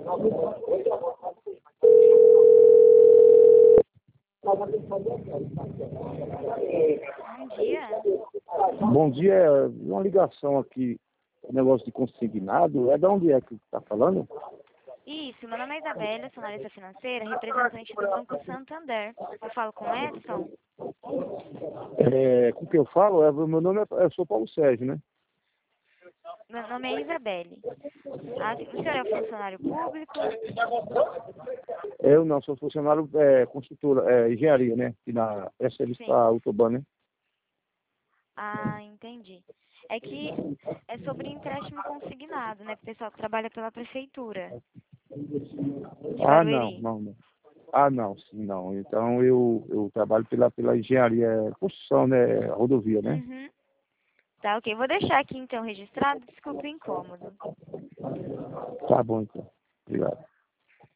Bom dia. Bom dia, uma ligação aqui, negócio de consignado. É de onde é que está falando? Isso, meu nome é Isabela, sou analista financeira, representante do Banco Santander. Eu falo com o Edson? Com quem eu falo? Meu nome eu sou Paulo Sérgio, né? Meu nome é Isabelle. O senhor é funcionário público? Eu não, sou funcionário construtora, engenharia, né? E na SL Sim. para Autoban, né? Ah, entendi. É que é sobre empréstimo consignado, né? Pro pessoal que trabalha pela prefeitura de Ah, não, Barueri. não, não. Ah, não, sim, não. Então eu trabalho pela engenharia, construção, né? Rodovia, né? Uhum. Tá, ok. Vou deixar aqui então registrado. Desculpe o incômodo. Tá bom, então. Obrigado.